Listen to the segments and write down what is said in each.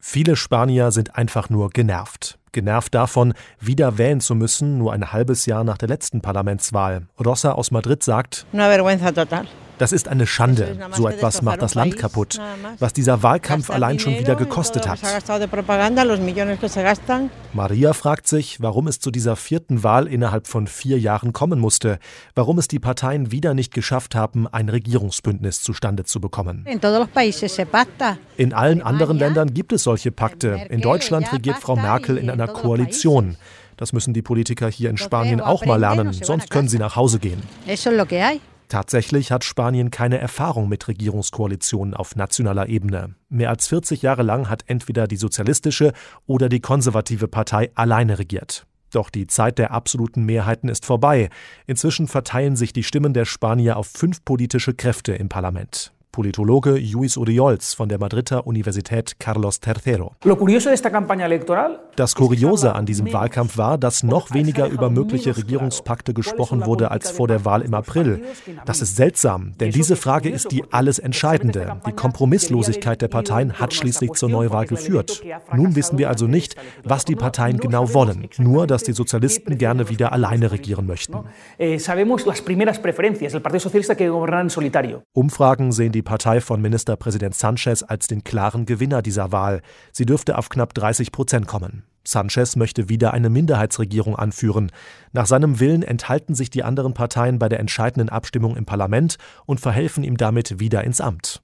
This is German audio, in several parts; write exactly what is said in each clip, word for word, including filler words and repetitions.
Viele Spanier sind einfach nur genervt. Genervt davon, wieder wählen zu müssen, nur ein halbes Jahr nach der letzten Parlamentswahl. Rosa aus Madrid sagt, das ist eine Schande. So etwas macht das Land kaputt. Was dieser Wahlkampf allein schon wieder gekostet hat. Maria fragt sich, warum es zu dieser vierten Wahl innerhalb von vier Jahren kommen musste. Warum es die Parteien wieder nicht geschafft haben, ein Regierungsbündnis zustande zu bekommen. In allen anderen Ländern gibt es solche Pakte. In Deutschland regiert Frau Merkel in einer Koalition. Das müssen die Politiker hier in Spanien auch mal lernen, sonst können sie nach Hause gehen. Tatsächlich hat Spanien keine Erfahrung mit Regierungskoalitionen auf nationaler Ebene. Mehr als vierzig Jahre lang hat entweder die sozialistische oder die konservative Partei alleine regiert. Doch die Zeit der absoluten Mehrheiten ist vorbei. Inzwischen verteilen sich die Stimmen der Spanier auf fünf politische Kräfte im Parlament. Politologe Lluís Oriols von der Madrider Universität Carlos Tercero. Das Kuriose an diesem Wahlkampf war, dass noch weniger über mögliche Regierungspakte gesprochen wurde als vor der Wahl im April. Das ist seltsam, denn diese Frage ist die alles Entscheidende. Die Kompromisslosigkeit der Parteien hat schließlich zur Neuwahl geführt. Nun wissen wir also nicht, was die Parteien genau wollen, nur dass die Sozialisten gerne wieder alleine regieren möchten. Umfragen sehen die Partei von Ministerpräsident Sánchez als den klaren Gewinner dieser Wahl. Sie dürfte auf knapp dreißig Prozent kommen. Sánchez möchte wieder eine Minderheitsregierung anführen. Nach seinem Willen enthalten sich die anderen Parteien bei der entscheidenden Abstimmung im Parlament und verhelfen ihm damit wieder ins Amt.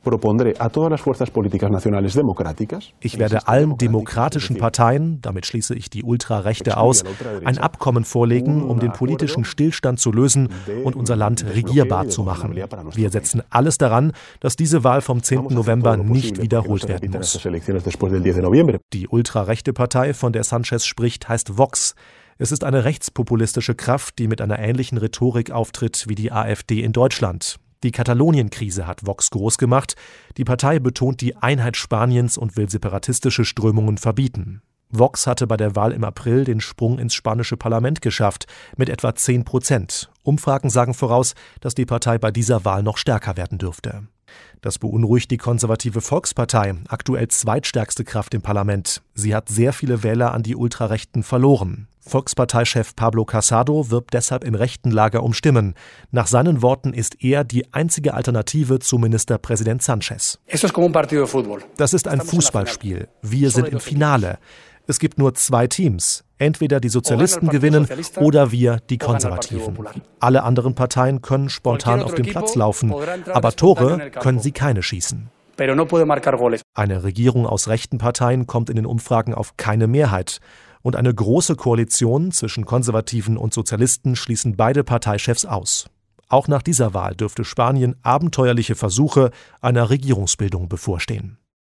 Ich werde allen demokratischen Parteien, damit schließe ich die Ultrarechte aus, ein Abkommen vorlegen, um den politischen Stillstand zu lösen und unser Land regierbar zu machen. Wir setzen alles daran, dass diese Wahl vom zehnten November nicht wiederholt werden muss. Die ultrarechte Partei, von der Sánchez spricht, heißt Vox. Es ist eine rechtspopulistische Kraft, die mit einer ähnlichen Rhetorik auftritt wie die AfD in Deutschland. Die Katalonien-Krise hat Vox groß gemacht. Die Partei betont die Einheit Spaniens und will separatistische Strömungen verbieten. Vox hatte bei der Wahl im April den Sprung ins spanische Parlament geschafft, mit etwa zehn Prozent. Umfragen sagen voraus, dass die Partei bei dieser Wahl noch stärker werden dürfte. Das beunruhigt die konservative Volkspartei, aktuell zweitstärkste Kraft im Parlament. Sie hat sehr viele Wähler an die Ultrarechten verloren. Volksparteichef Pablo Casado wirbt deshalb im rechten Lager um Stimmen. Nach seinen Worten ist er die einzige Alternative zu Ministerpräsident Sánchez. Das ist ein Fußballspiel. Wir sind im Finale. Es gibt nur zwei Teams. Entweder die Sozialisten gewinnen oder wir, die Konservativen. Alle anderen Parteien können spontan auf den Platz laufen, aber Tore können sie keine schießen. Eine Regierung aus rechten Parteien kommt in den Umfragen auf keine Mehrheit. Und eine große Koalition zwischen Konservativen und Sozialisten schließen beide Parteichefs aus. Auch nach dieser Wahl dürfte Spanien abenteuerliche Versuche einer Regierungsbildung bevorstehen.